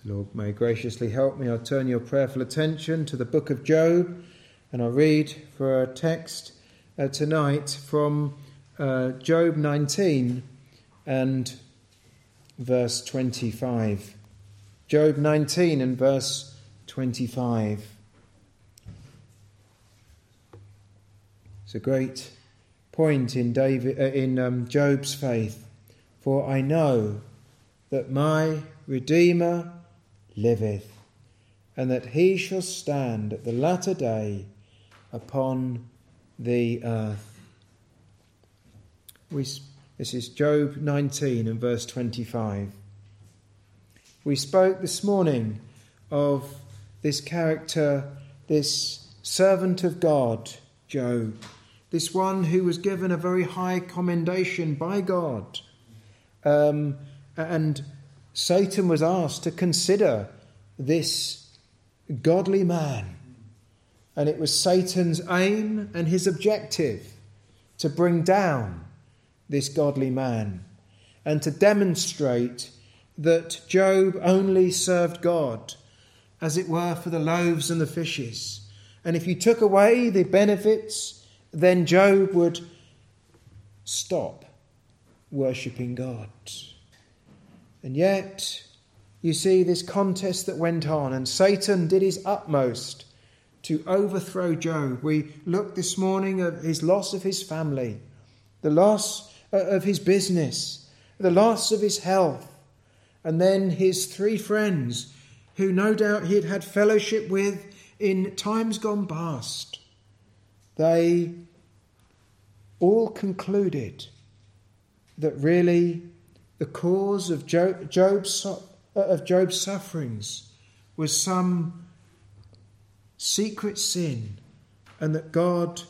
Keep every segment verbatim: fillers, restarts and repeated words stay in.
The Lord may graciously help me. I'll turn your prayerful attention to the book of Job, and I'll read for a text uh, tonight from uh, Job nineteen and verse twenty-five. Job nineteen and verse twenty-five. It's a great point in David uh, in um, Job's faith. For I know that my Redeemer liveth, and that he shall stand at the latter day upon the earth. We, this is Job nineteen and verse twenty-five. We spoke this morning of this character, this servant of God, Job, this one who was given a very high commendation by God. Um, and Satan was asked to consider this godly man. And it was Satan's aim and his objective to bring down this godly man and to demonstrate that Job only served God, as it were, for the loaves and the fishes. And if you took away the benefits, then Job would stop worshipping God. And yet, you see this contest that went on, and Satan did his utmost to overthrow Job. We looked this morning at his loss of his family, the loss of his business, the loss of his health, and then his three friends, who no doubt he had had fellowship with in times gone past. They all concluded that really the cause of Job, Job's, of Job's sufferings was some secret sin, and that God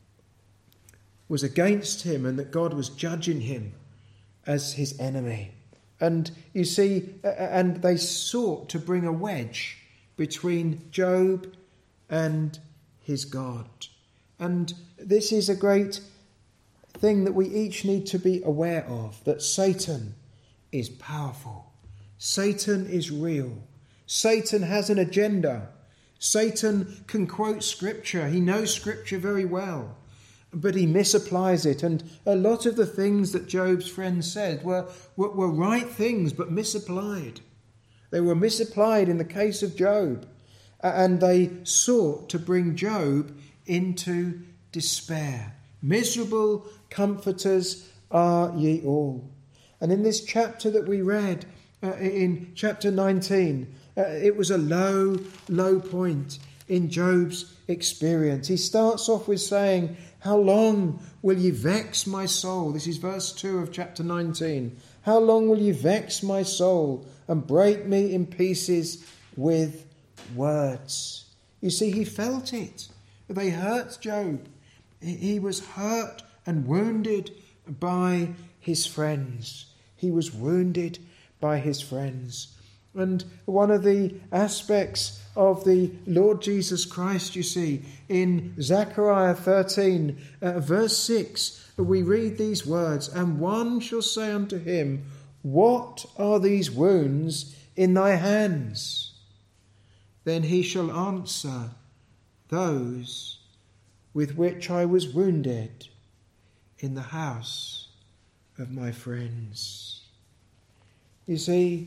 was against him, and that God was judging him as his enemy. And you see, and they sought to bring a wedge between Job and his God. And this is a great thing that we each need to be aware of, that Satan is powerful. Satan is real. Satan has an agenda. Satan can quote Scripture. He knows Scripture very well, but he misapplies it. And a lot of the things that Job's friends said were, were, were right things, but misapplied. They were misapplied in the case of Job. And they sought to bring Job into despair. Miserable comforters are ye all. And in this chapter that we read, uh, in chapter nineteen, uh, it was a low, low point in Job's experience. He starts off with saying, "How long will ye vex my soul?" This is verse two of chapter nineteen. "How long will ye vex my soul and break me in pieces with words?" You see, he felt it. They hurt Job. He was hurt and wounded by his friends. He was wounded by his friends. And one of the aspects of the Lord Jesus Christ, you see, in Zechariah thirteen, uh, verse six, we read these words, "And one shall say unto him, What are these wounds in thy hands? Then he shall answer, Those with which I was wounded in the house of my friends." You see,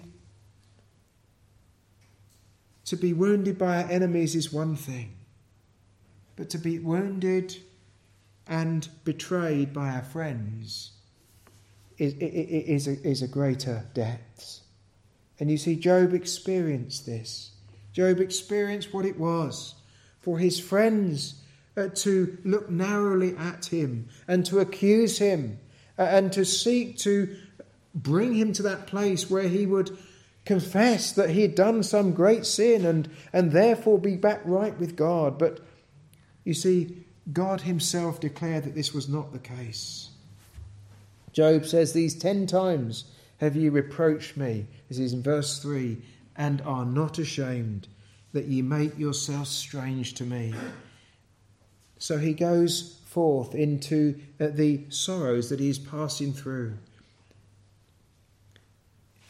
to be wounded by our enemies is one thing, but to be wounded and betrayed by our friends is, is, a, is a greater depth. And you see, Job experienced this. Job experienced what it was for his friends uh, to look narrowly at him and to accuse him uh, and to seek to bring him to that place where he would confess that he had done some great sin and, and therefore be back right with God. But you see, God himself declared that this was not the case. Job says these ten times, "Have ye reproached me," this is in verse three, "and are not ashamed, that ye make yourselves strange to me." So he goes forth into uh, the sorrows that he is passing through.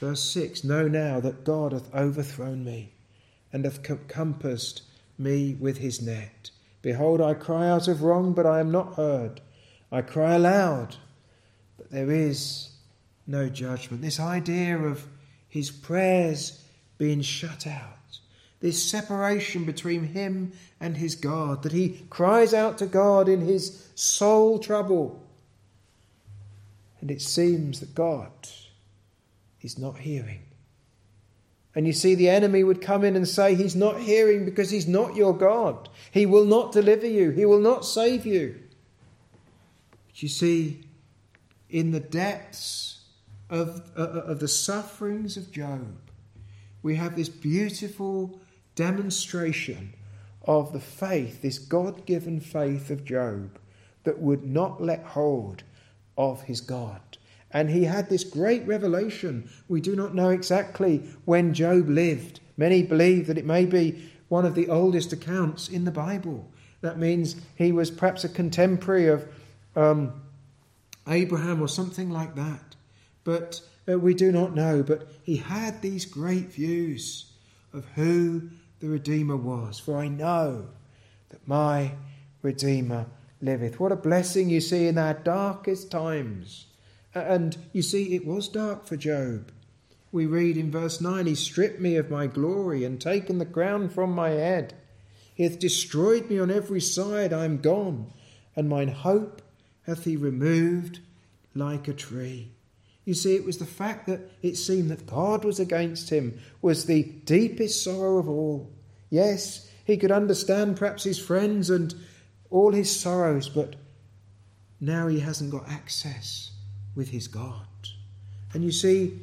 Verse six, know now that God hath overthrown me, and hath compassed me with his net. Behold, I cry out of wrong, but I am not heard. I cry aloud, but there is no judgment. This idea of his prayers being shut out, this separation between him and his God, that he cries out to God in his soul trouble, and it seems that God is not hearing. And you see, the enemy would come in and say he's not hearing because he's not your God. He will not deliver you. He will not save you. But you see, in the depths of, uh, of the sufferings of Job, we have this beautiful demonstration of the faith, this God-given faith of Job, that would not let hold of his God. And he had this great revelation. We do not know exactly when Job lived. Many believe that it may be one of the oldest accounts in the Bible. That means he was perhaps a contemporary of um, Abraham or something like that. But uh, we do not know. But he had these great views of who the Redeemer was. For I know that my Redeemer liveth. What a blessing you see in our darkest times. And you see, it was dark for Job. We read in verse nine, he stripped me of my glory and taken the crown from my head. He hath destroyed me on every side, I am gone, and mine hope hath he removed like a tree. You see, it was the fact that it seemed that God was against him was the deepest sorrow of all. Yes, he could understand perhaps his friends and all his sorrows, but now he hasn't got access with his God. And you see,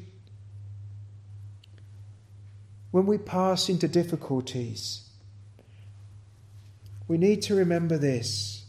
when we pass into difficulties, we need to remember this.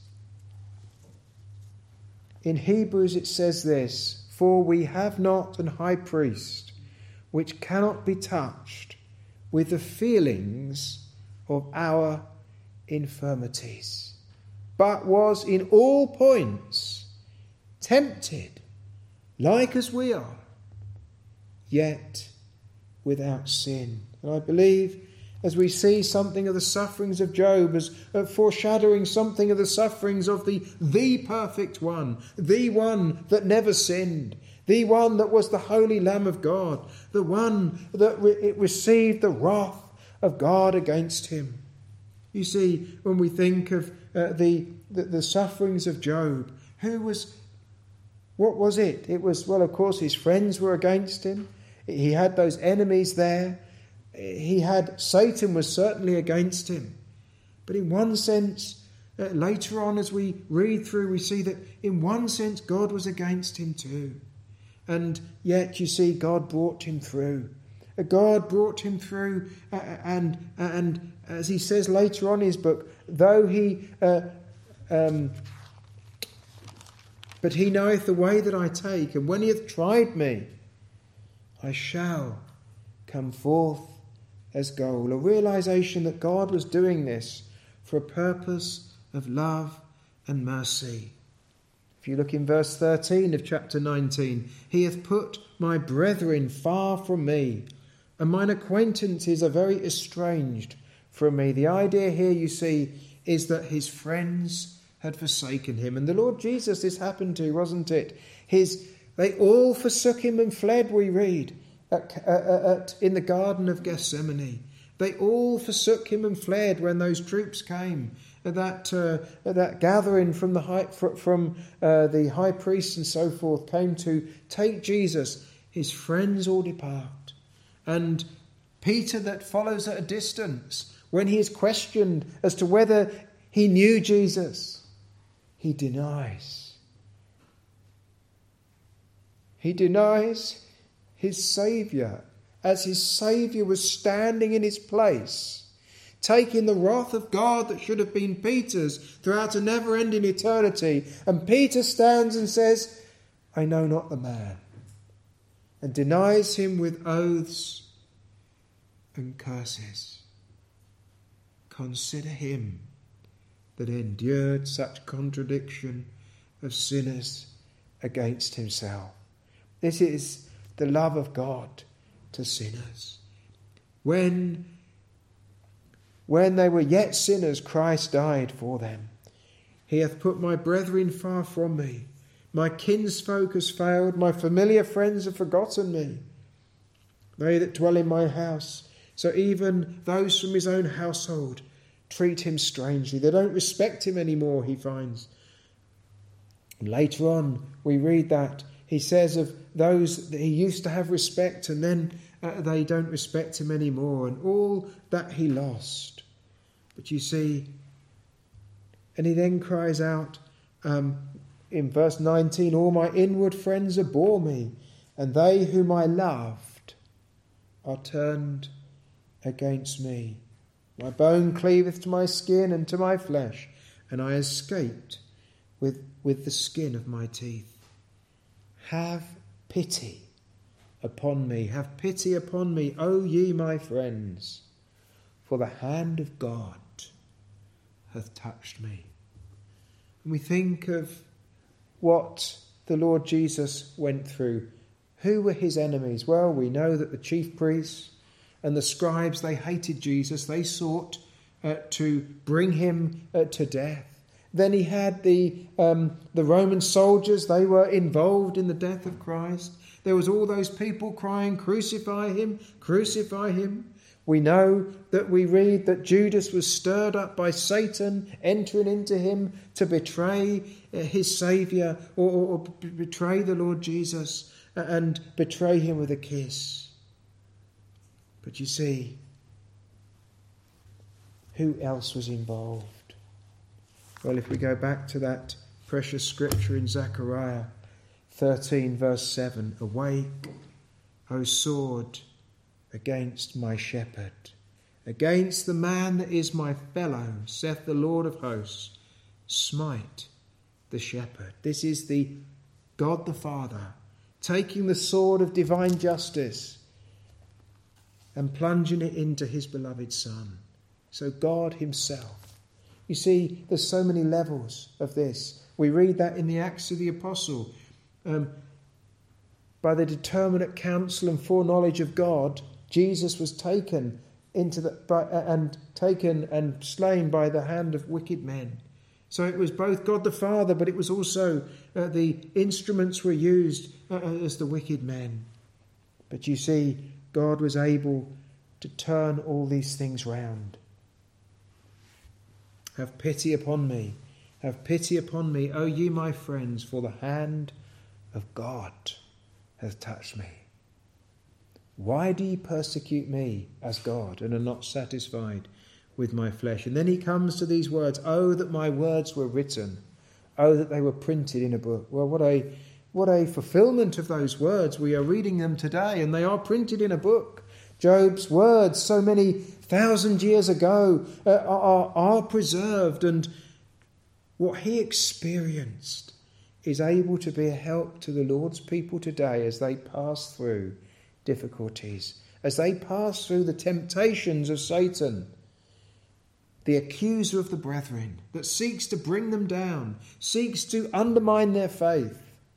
In Hebrews it says this, for we have not an high priest which cannot be touched with the feelings of our infirmities, but was in all points tempted like as we are, yet without sin. And I believe as we see something of the sufferings of Job as uh, foreshadowing something of the sufferings of the, the perfect one, the one that never sinned, the one that was the holy Lamb of God, the one that re- it received the wrath of God against him. You see, when we think of uh, the, the, the sufferings of Job, who was What was it? It was, well, of course, his friends were against him. He had those enemies there. He had, Satan was certainly against him. But in one sense, uh, later on as we read through, we see that in one sense God was against him too. And yet, you see, God brought him through. Uh, God brought him through. Uh, and, and as he says later on in his book, though he... Uh, um, But he knoweth the way that I take, and when he hath tried me, I shall come forth as gold. A realization that God was doing this for a purpose of love and mercy. If you look in verse thirteen of chapter nineteen, he hath put my brethren far from me, and mine acquaintances are very estranged from me. The idea here, you see, is that his friends had forsaken him. And the Lord Jesus, this happened to, wasn't it? His, they all forsook him and fled, we read, at, uh, at, in the Garden of Gethsemane. They all forsook him and fled when those troops came, at that, uh, at that gathering from the high, from uh, the high priest and so forth came to take Jesus. His friends all depart. And Peter, that follows at a distance, when he is questioned as to whether he knew Jesus, he denies. He denies his Saviour, as his Saviour was standing in his place, taking the wrath of God that should have been Peter's throughout a never-ending eternity. And Peter stands and says, I know not the man, and denies him with oaths and curses. Consider him that endured such contradiction of sinners against himself. This is the love of God to sinners. When, when they were yet sinners, Christ died for them. He hath put my brethren far from me. My kinsfolk has failed. My familiar friends have forgotten me. They that dwell in my house, so even those from his own household, treat him strangely. They don't respect him anymore, he finds. And later on, we read that he says of those that he used to have respect, and then uh, they don't respect him anymore, and all that he lost. But you see, and he then cries out um, in verse nineteen, all my inward friends abhor me, and they whom I loved are turned against me. My bone cleaveth to my skin and to my flesh, and I escaped with, with the skin of my teeth. Have pity upon me, have pity upon me, O ye my friends, for the hand of God hath touched me. And we think of what the Lord Jesus went through. Who were his enemies? Well, we know that the chief priests and the scribes, they hated Jesus. They sought uh, to bring him uh, to death. Then he had the um, the Roman soldiers. They were involved in the death of Christ. There was all those people crying, crucify him, crucify him. We know that we read that Judas was stirred up by Satan entering into him to betray his Saviour, or, or, or betray the Lord Jesus and betray him with a kiss. But you see, who else was involved? Well, if we go back to that precious scripture in Zechariah thirteen verse seven, awake, O sword, against my shepherd, against the man that is my fellow, saith the Lord of hosts, smite the shepherd. This is the God the Father taking the sword of divine justice and plunging it into his beloved Son. So God himself. You see, there's so many levels of this. We read that in the Acts of the Apostle. Um, by the determinate counsel and foreknowledge of God, Jesus was taken into the by, uh, and taken and slain by the hand of wicked men. So it was both God the Father, but it was also uh, the instruments were used uh, as the wicked men. But you see, God was able to turn all these things round. Have pity upon me, have pity upon me, O ye my friends, for the hand of God hath touched me. Why do ye persecute me as God, and are not satisfied with my flesh? And then he comes to these words, oh, that my words were written, oh, that they were printed in a book. Well, what a what a fulfillment of those words. We are reading them today, and they are printed in a book. Job's words, so many thousand years ago, uh, are, are preserved, and what he experienced is able to be a help to the Lord's people today as they pass through difficulties, as they pass through the temptations of Satan, the accuser of the brethren, that seeks to bring them down, seeks to undermine their faith.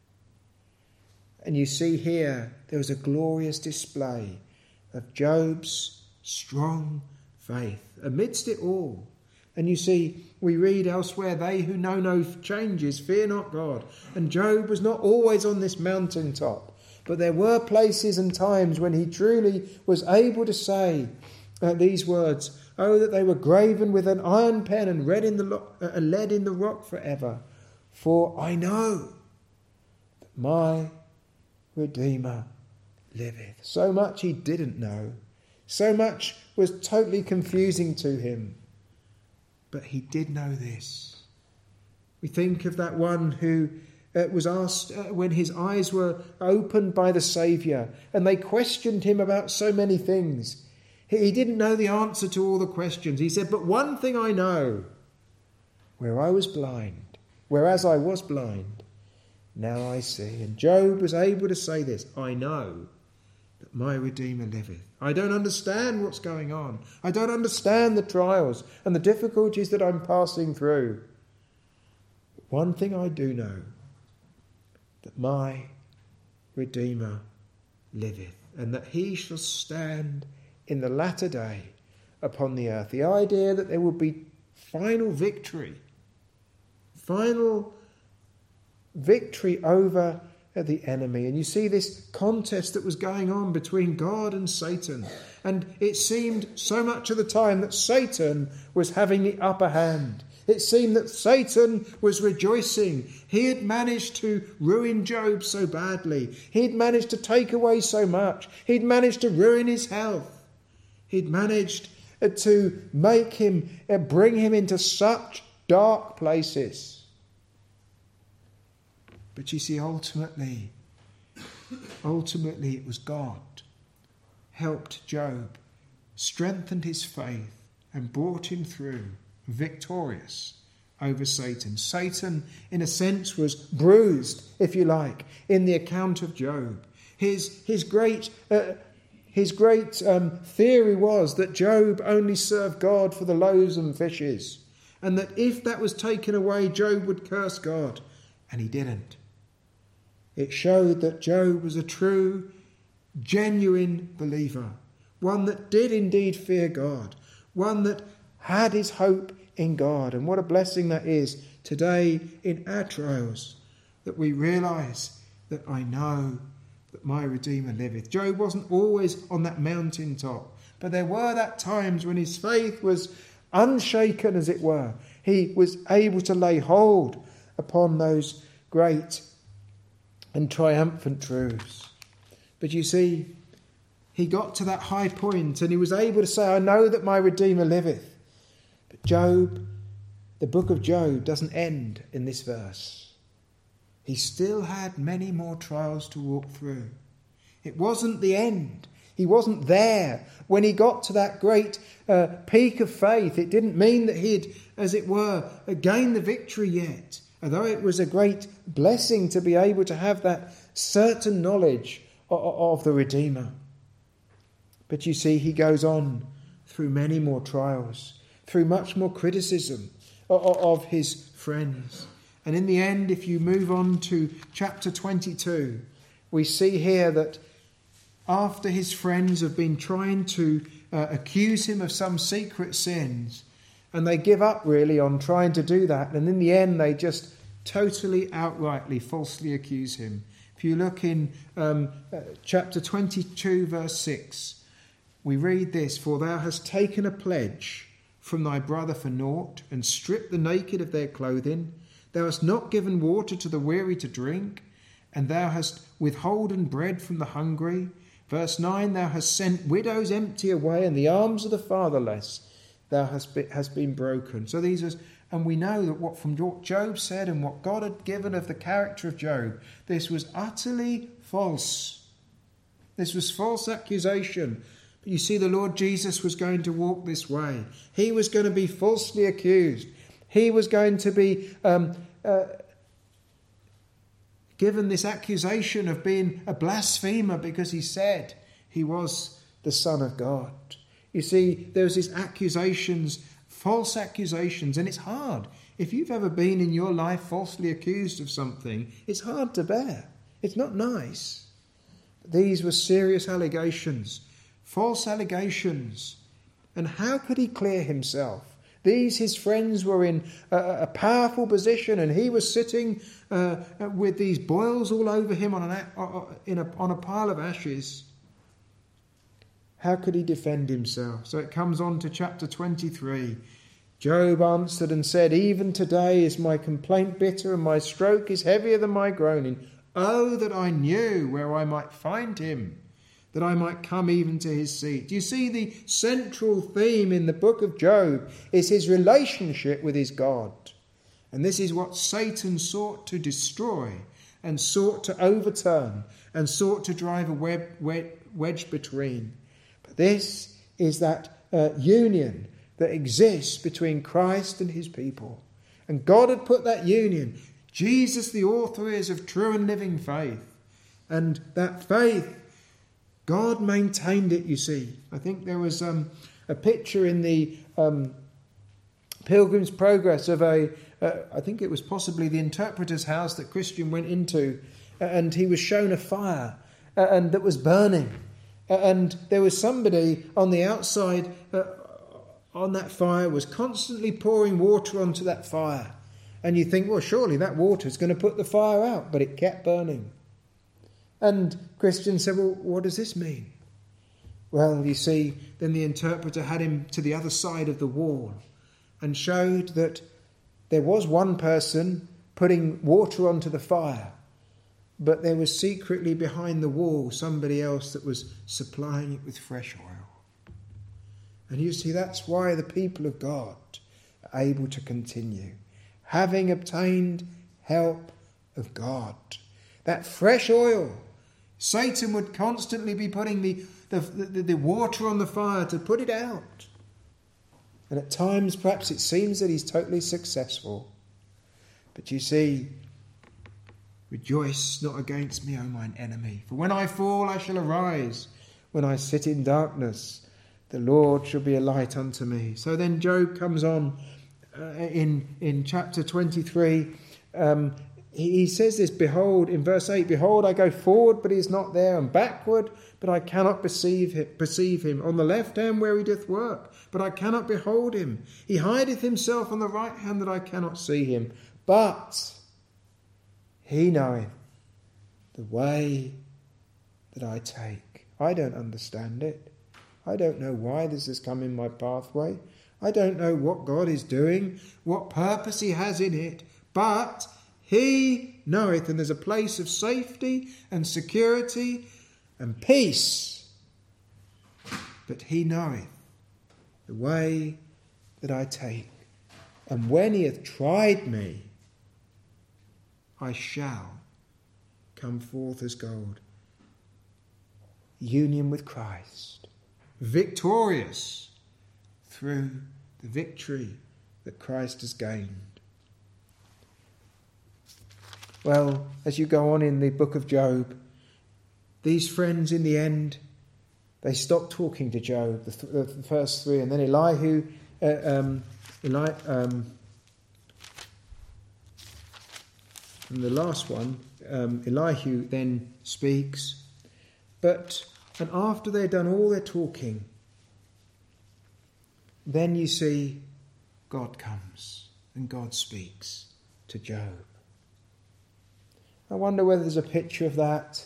And you see here, there was a glorious display of Job's strong faith amidst it all. And you see, we read elsewhere, they who know no changes fear not God. And Job was not always on this mountaintop, but there were places and times when he truly was able to say uh, these words, oh, that they were graven with an iron pen and read in the lo- uh, lead in the rock forever. For I know that my Redeemer liveth. So much he didn't know. So much was totally confusing to him. But he did know this. We think of that one who uh, was asked uh, when his eyes were opened by the Saviour, and they questioned him about so many things. He, he didn't know the answer to all the questions. He said, but one thing I know, where I was blind, whereas I was blind, now I see. And Job was able to say this, I know that my Redeemer liveth. I don't understand what's going on. I don't understand the trials and the difficulties that I'm passing through. But one thing I do know, that my Redeemer liveth. and that he shall stand in the latter day upon the earth. The idea that there would be final victory, final victory over the enemy. And you see this contest that was going on between God and Satan. And it seemed so much of the time that Satan was having the upper hand. It seemed that Satan was rejoicing. He had managed to ruin Job so badly. He'd managed to take away so much. He'd managed to ruin his health. He'd managed to make him, bring him into such dark places. But you see, ultimately, ultimately it was God helped Job, strengthened his faith, and brought him through victorious over Satan. Satan, in a sense, was bruised, if you like, in the account of Job. His his great uh, his great um, theory was that Job only served God for the loaves and fishes, and that if that was taken away, Job would curse God, and he didn't. It showed that Job was a true, genuine believer, one that did indeed fear God, one that had his hope in God. And what a blessing that is today in our trials, that we realise that I know that my Redeemer liveth. Job wasn't always on that mountaintop, but there were that times when his faith was unshaken, as it were. He was able to lay hold upon those great and triumphant truths. But you see, he got to that high point and he was able to say, I know that my Redeemer liveth. But Job, the book of Job doesn't end in this verse. He still had many more trials to walk through. It wasn't the end. He wasn't there when he got to that great uh, peak of faith. It didn't mean that he'd, as it were, gained the victory yet. Although it was a great blessing to be able to have that certain knowledge of, of the Redeemer. But you see, he goes on through many more trials, through much more criticism of, of his friends. And in the end, if you move on to chapter twenty-two, we see here that after his friends have been trying to uh, accuse him of some secret sins, and they give up really on trying to do that, and in the end they just totally, outrightly, falsely accuse him. If you look in um, uh, chapter twenty-two, verse six, we read this, For thou hast taken a pledge from thy brother for naught, and stripped the naked of their clothing. Thou hast not given water to the weary to drink, and thou hast withholden bread from the hungry. Verse nine, Thou hast sent widows empty away, and the arms of the fatherless thou hast been, has been broken. So these are, and we know that what from what Job said and what God had given of the character of Job, this was utterly false. This was false accusation. But you see, the Lord Jesus was going to walk this way. He was going to be falsely accused. He was going to be um, uh, given this accusation of being a blasphemer because he said he was the Son of God. You see, there's these accusations, false accusations, and it's hard. If you've ever been in your life falsely accused of something, it's hard to bear. It's not nice. But these were serious allegations, false allegations. And how could he clear himself? These, his friends, were in a, a powerful position, and he was sitting uh, with these boils all over him on, an, uh, in a, on a pile of ashes. How could he defend himself? So it comes on to chapter twenty-three. Job answered and said, Even today is my complaint bitter, and my stroke is heavier than my groaning. Oh, that I knew where I might find him, that I might come even to his seat. You see, the central theme in the book of Job is his relationship with his God. And this is what Satan sought to destroy and sought to overturn and sought to drive a web, wedge between. But this is that uh, union that exists between Christ and his people. And God had put that union. Jesus, the author is of true and living faith. And that faith, God maintained it, you see. I think there was um, a picture in the um, Pilgrim's Progress of a, uh, I think it was possibly the interpreter's house that Christian went into, and he was shown a fire uh, and that was burning. And there was somebody on the outside uh, on that fire was constantly pouring water onto that fire. And you think, well, surely that water is going to put the fire out. But it kept burning. And Christians said, well, what does this mean? Well, you see, then the interpreter had him to the other side of the wall and showed that there was one person putting water onto the fire, but there was secretly behind the wall somebody else that was supplying it with fresh oil. And you see, that's why the people of God are able to continue, having obtained help of God. That fresh oil. Satan would constantly be putting the, the, the, the water on the fire to put it out. And at times, perhaps it seems that he's totally successful. But you see, rejoice not against me, O mine enemy. For when I fall, I shall arise. When I sit in darkness, the Lord shall be a light unto me. So then Job comes on uh, in, in chapter twenty-three. Um, he, he says this, behold, in verse eight, behold, I go forward, but he is not there, and backward, but I cannot perceive him, perceive him. On the left hand where he doth work, but I cannot behold him. He hideth himself on the right hand that I cannot see him. But he knoweth the way that I take. I don't understand it. I don't know why this has come in my pathway. I don't know what God is doing, what purpose he has in it. But he knoweth, and there's a place of safety and security and peace. But he knoweth the way that I take. And when he hath tried me, I shall come forth as gold. Union with Christ. Victorious through the victory that Christ has gained. Well, as you go on in the book of Job, these friends in the end, they stopped talking to Job, the, th- the first three, and then Elihu, uh, um, Eli, um, and the last one, um, Elihu then speaks. But, and after they've done all their talking, then you see God comes and God speaks to Job. I wonder whether there's a picture of that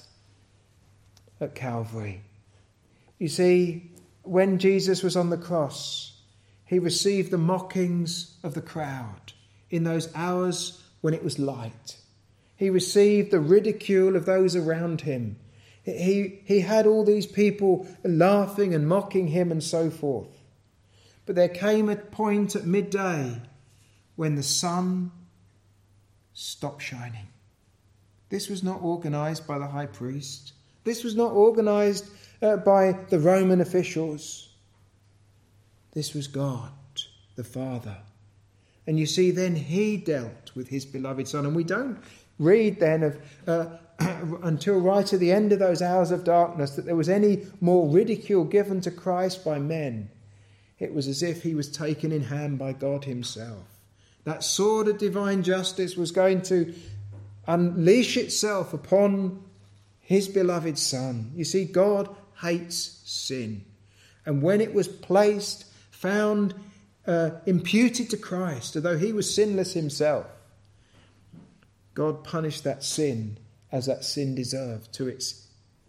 at Calvary. You see, when Jesus was on the cross, he received the mockings of the crowd in those hours when it was light. He received the ridicule of those around him. He, he had all these people laughing and mocking him and so forth. But there came a point at midday when the sun stopped shining. This was not organised by the high priest. This was not organised uh, by the Roman officials. This was God, the Father. And you see, then he dealt with his beloved Son. And we don't read then of uh, until right at the end of those hours of darkness that there was any more ridicule given to Christ by men. It was as if he was taken in hand by God himself. That sword of divine justice was going to unleash itself upon his beloved Son. You see, God hates sin. And when it was placed, found, uh, imputed to Christ, although he was sinless himself, God punished that sin as that sin deserved to its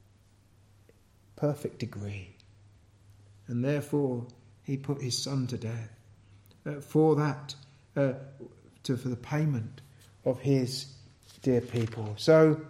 perfect degree. And therefore, he put his Son to death uh, for that, uh, to, for the payment of his dear people. So,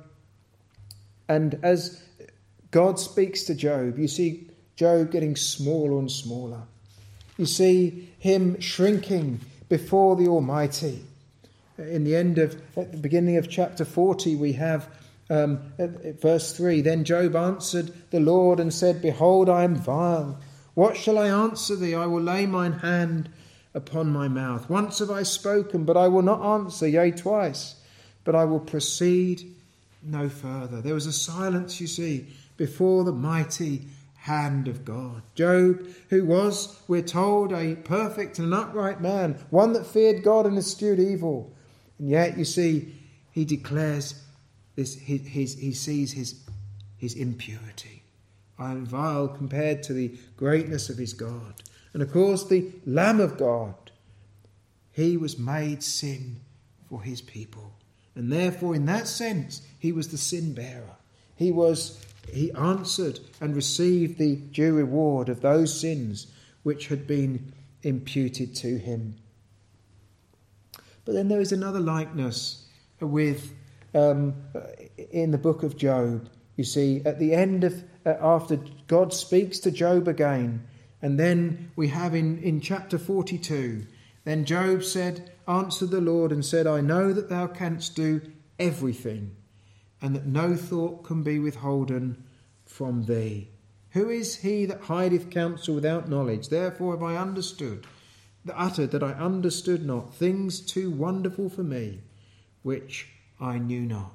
and as God speaks to Job, you see Job getting smaller and smaller. You see him shrinking before the Almighty. In the end of, at the beginning of chapter forty, we have um, at, at verse three, then Job answered the Lord and said, behold, I am vile. What shall I answer thee? I will lay mine hand upon my mouth. Once have I spoken, but I will not answer, yea, twice, but I will proceed no further. There was a silence, you see, before the mighty hand of God. Job, who was, we're told, a perfect and upright man, one that feared God and eschewed evil. And yet, you see, he declares this, his, his, he sees his, his impurity and vile compared to the greatness of his God. And of course, the Lamb of God, he was made sin for his people. And therefore, in that sense, he was the sin bearer. He was, he answered and received the due reward of those sins which had been imputed to him. But then there is another likeness with, um, in the book of Job. You see, at the end of, uh, after God speaks to Job again, and then we have in, in chapter forty-two, then Job said, answered the Lord and said, I know that thou canst do everything, and that no thought can be withholden from thee. Who is he that hideth counsel without knowledge? Therefore have I understood, uttered that I understood not, things too wonderful for me, which I knew not.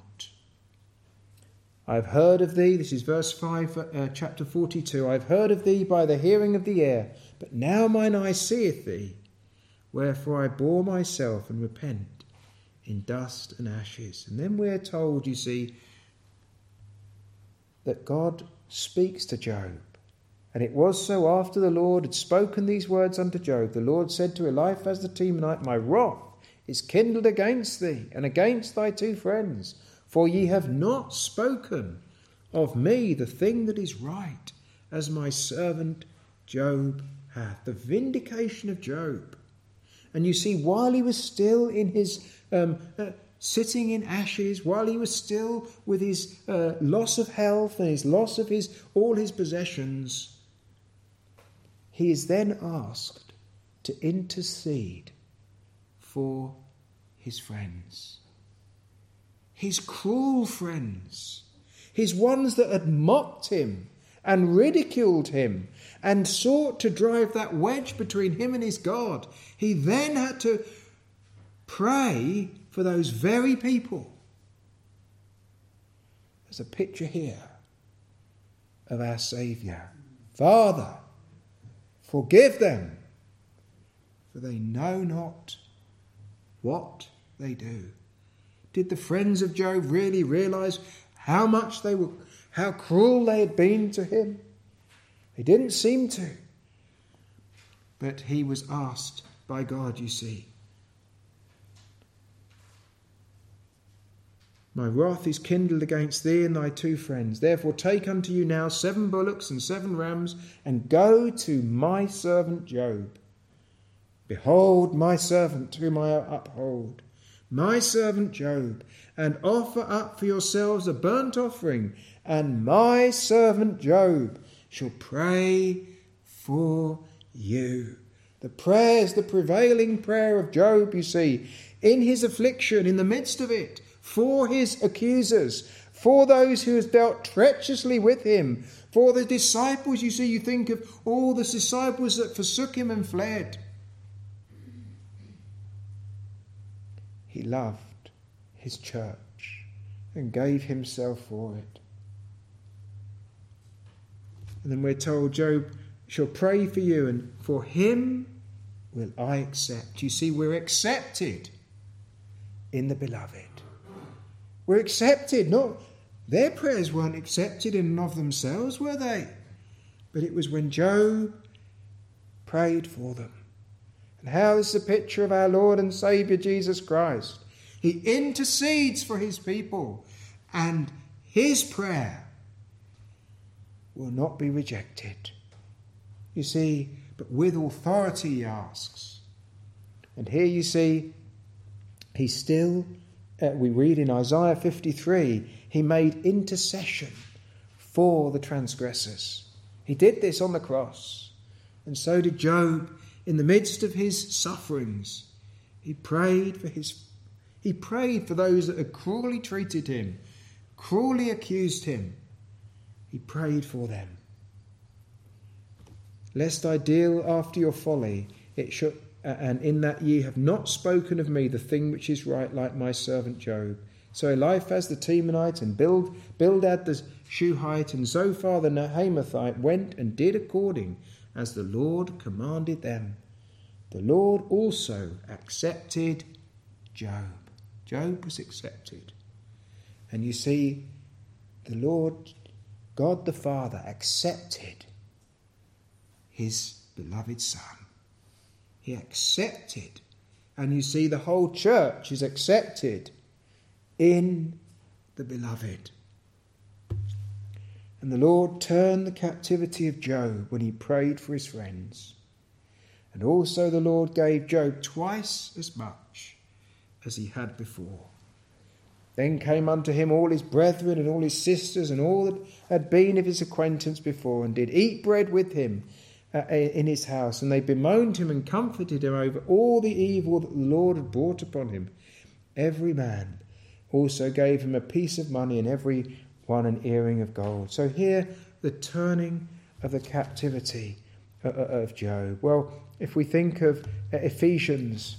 I have heard of thee, this is verse five, uh, chapter forty-two, I have heard of thee by the hearing of the ear, but now mine eye seeth thee. Wherefore I bore myself and repent in dust and ashes. And then we're told, you see, that God speaks to Job. And it was so after the Lord had spoken these words unto Job, the Lord said to Eliphaz the Temanite, my wrath is kindled against thee and against thy two friends, for ye have not spoken of me the thing that is right, as my servant Job hath. The vindication of Job. And you see, while he was still in his um, uh, sitting in ashes, while he was still with his uh, loss of health and his loss of his all his possessions, he is then asked to intercede for his friends. His cruel friends, his ones that had mocked him and ridiculed him and sought to drive that wedge between him and his God. He then had to pray for those very people. There's a picture here of our Saviour. Father, forgive them, for they know not what they do. Did the friends of Job really realise how much they were, how cruel they had been to him? They didn't seem to. But he was asked by God, you see. My wrath is kindled against thee and thy two friends. Therefore take unto you now seven bullocks and seven rams, and go to my servant Job. Behold my servant whom I uphold, my servant Job, and offer up for yourselves a burnt offering, and my servant Job shall pray for you. The prayer is the prevailing prayer of Job, you see, in his affliction, in the midst of it, for his accusers, for those who have dealt treacherously with him, for the disciples. You see, you think of all the disciples that forsook him and fled. He loved his church and gave himself for it. And then we're told Job shall pray for you, and for him will I accept. You see, we're accepted in the beloved. We're accepted. Not their prayers weren't accepted in and of themselves, were they? But it was when Job prayed for them. And how is the picture of our Lord and Saviour Jesus Christ? He intercedes for his people, and his prayer will not be rejected. You see, but with authority he asks. And here you see, he still, uh, we read in Isaiah fifty-three, he made intercession for the transgressors. He did this on the cross. And so did Job in the midst of his sufferings. He prayed for his He prayed for those that had cruelly treated him, cruelly accused him. He prayed for them. Lest I deal after your folly, it should, and in that ye have not spoken of me the thing which is right, like my servant Job. So Eliphaz the Temanite and Bild, Bildad the Shuhite and Zophar the Nahamathite went and did according as the Lord commanded them. The Lord also accepted Job. Job was accepted. And you see, the Lord God the Father accepted his beloved Son. He accepted, and you see the whole church is accepted in the beloved. And the Lord turned the captivity of Job when he prayed for his friends. And also the Lord gave Job twice as much as he had before. Then came unto him all his brethren and all his sisters and all that had been of his acquaintance before, and did eat bread with him uh, in his house. And they bemoaned him and comforted him over all the evil that the Lord had brought upon him. Every man also gave him a piece of money, and every one an earring of gold. So here, the turning of the captivity of Job. Well, if we think of Ephesians,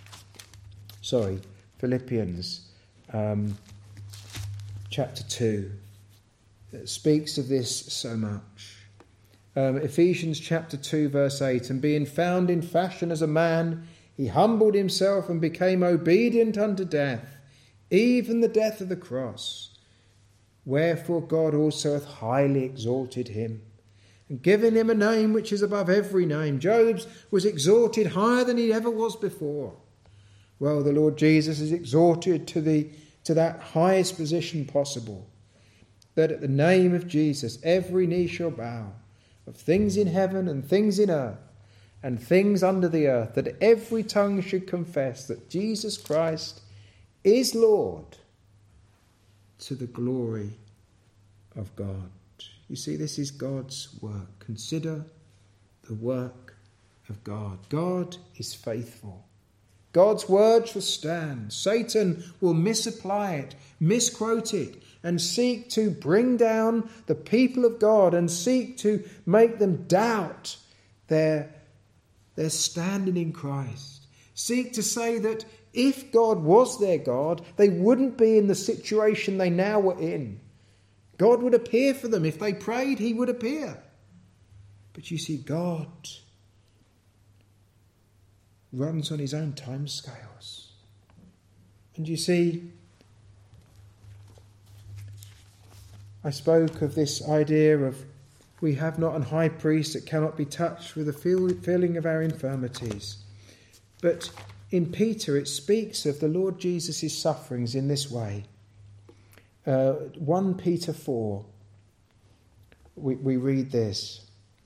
sorry, Philippians um, chapter two, it speaks of this so much. Um, Ephesians chapter two, verse eight, and being found in fashion as a man, he humbled himself and became obedient unto death, even the death of the cross. Wherefore God also hath highly exalted him, and given him a name which is above every name. Job's was exalted higher than he ever was before. Well, the Lord Jesus is exalted to the to that highest position possible, that at the name of Jesus every knee shall bow, of things in heaven and things in earth and things under the earth, that every tongue should confess that Jesus Christ is Lord, to the glory of God. You see, this is God's work. Consider the work of God. God is faithful. God's word shall stand. Satan will misapply it, misquote it, and seek to bring down the people of God and seek to make them doubt their, their standing in Christ. Seek to say that if God was their God, they wouldn't be in the situation they now were in. God would appear for them. If they prayed, he would appear. But you see, God runs on his own time scales. And you see, I spoke of this idea of we have not an high priest that cannot be touched with the feeling of our infirmities. But in Peter, it speaks of the Lord Jesus' sufferings in this way. Uh, First Peter four, we, we read this.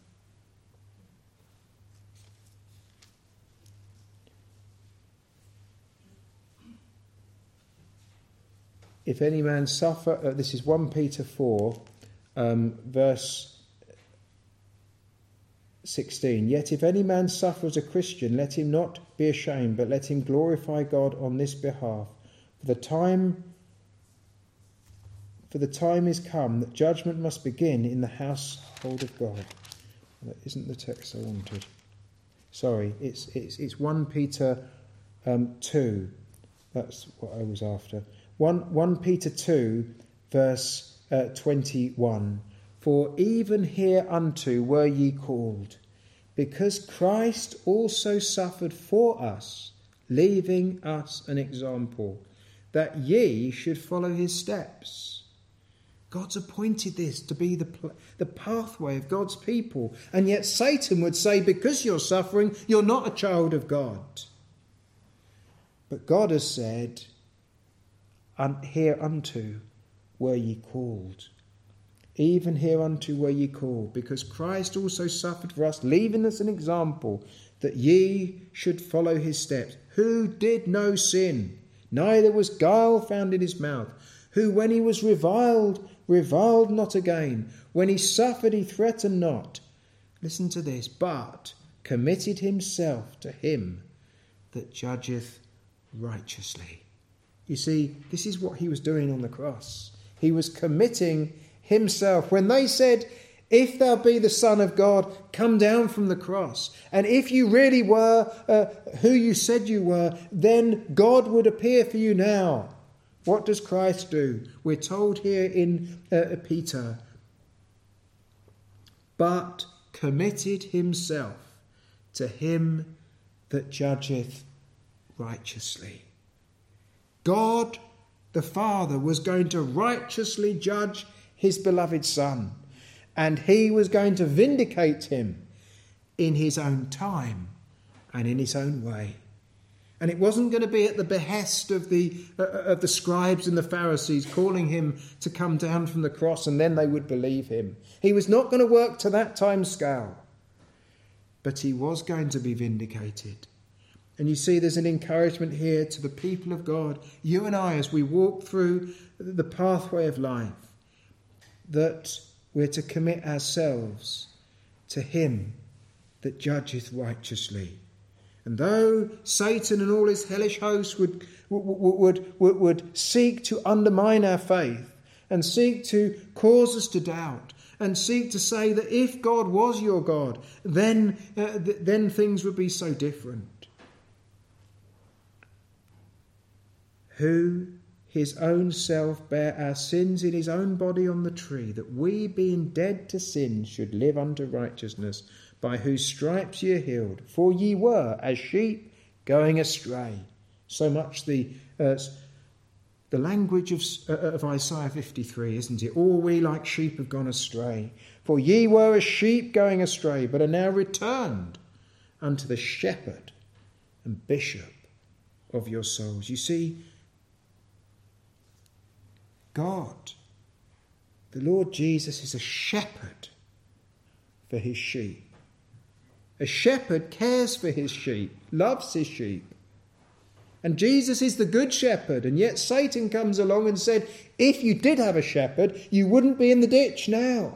If any man suffer, uh, this is First Peter four, um, verse sixteen. Yet if any man suffer as a Christian, let him not be ashamed, but let him glorify God on this behalf. For the time, for the time is come that judgment must begin in the household of God. That isn't the text I wanted. Sorry, it's it's it's First Peter um, two. That's what I was after. First Peter two, verse uh, twenty-one. For even hereunto were ye called, because Christ also suffered for us, leaving us an example, that ye should follow his steps. God's appointed this to be the, the pathway of God's people. And yet Satan would say, because you're suffering, you're not a child of God. But God has said, hereunto were ye called. Even hereunto were ye called, because Christ also suffered for us, leaving us an example, that ye should follow his steps, who did no sin, neither was guile found in his mouth, who when he was reviled, reviled not again, when he suffered, he threatened not. Listen to this, but committed himself to him that judgeth righteously. You see, this is what he was doing on the cross. He was committing himself. When they said, if thou be the Son of God, come down from the cross. And if you really were uh, who you said you were, then God would appear for you now. What does Christ do? We're told here in uh, Peter, but committed himself to him that judgeth righteously. God the Father was going to righteously judge his beloved Son, and he was going to vindicate him in his own time and in his own way. And it wasn't going to be at the behest of the uh, of the scribes and the Pharisees calling him to come down from the cross and then they would believe him. He was not going to work to that time scale. But he was going to be vindicated. And you see there's an encouragement here to the people of God, you and I, as we walk through the pathway of life, that we're to commit ourselves to him that judgeth righteously. And though Satan and all his hellish hosts would, would, would, would seek to undermine our faith and seek to cause us to doubt and seek to say that if God was your God, then, uh, th- then things would be so different. Who his own self bare our sins in his own body on the tree, that we, being dead to sin, should live unto righteousness, by whose stripes ye are healed. For ye were as sheep going astray. So much the uh, the language of, uh, of Isaiah fifty-three, isn't it? All we like sheep have gone astray. For ye were as sheep going astray, but are now returned unto the shepherd and bishop of your souls. You see, God, the Lord Jesus, is a shepherd for his sheep. A shepherd cares for his sheep, loves his sheep. And Jesus is the good shepherd, and yet Satan comes along and said, if you did have a shepherd, you wouldn't be in the ditch now.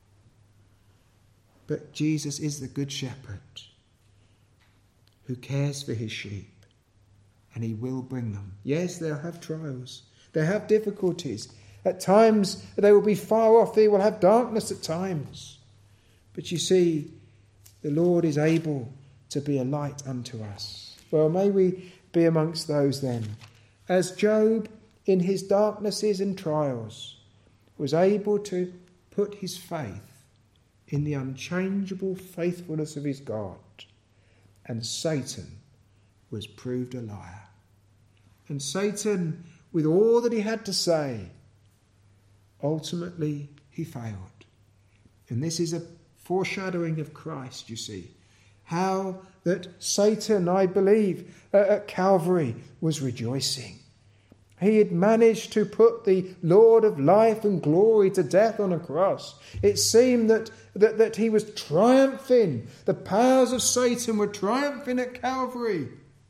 But Jesus is the good shepherd who cares for his sheep, and he will bring them. Yes, they'll have trials. They have difficulties. At times they will be far off. They will have darkness at times. But you see, the Lord is able to be a light unto us. Well, may we be amongst those then, as Job in his darknesses and trials was able to put his faith in the unchangeable faithfulness of his God, and Satan was proved a liar. And Satan, with all that he had to say, ultimately he failed. And this is a foreshadowing of Christ, you see. How that Satan, I believe, uh, at Calvary was rejoicing. He had managed to put the Lord of life and glory to death on a cross. It seemed that, that, that he was triumphing. The powers of Satan were triumphing at Calvary.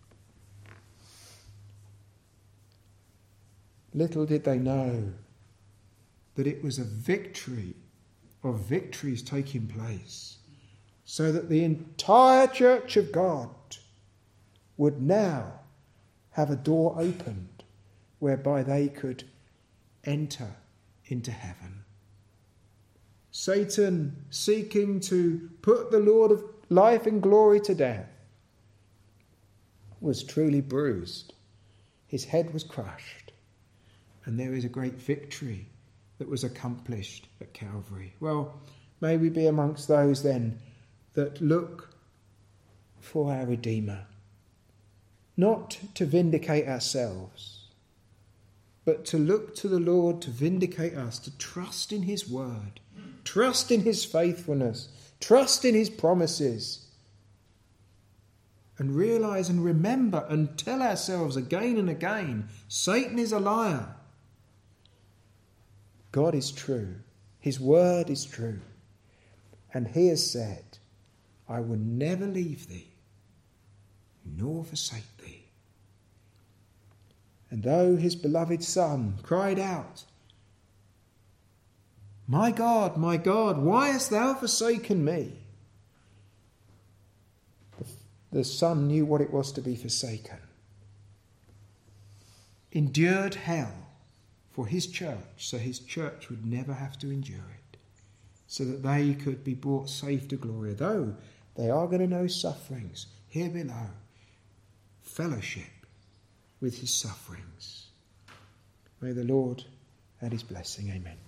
Little did they know that it was a victory of victories taking place, so that the entire church of God would now have a door opened whereby they could enter into heaven. Satan, seeking to put the Lord of life and glory to death, was truly bruised. His head was crushed. And there is a great victory that was accomplished at Calvary. Well, may we be amongst those then that look for our Redeemer, not to vindicate ourselves, but to look to the Lord to vindicate us, to trust in his word, trust in his faithfulness, trust in his promises, and realise and remember and tell ourselves again and again, Satan is a liar. God is true. His word is true. And he has said, I will never leave thee, nor forsake thee. And though his beloved Son cried out, My God, my God, why hast thou forsaken me? The, the Son knew what it was to be forsaken. Endured hell for his church, so his church would never have to endure it, so that they could be brought safe to glory, though they are going to know sufferings here below, fellowship with his sufferings. May the Lord add his blessing. Amen.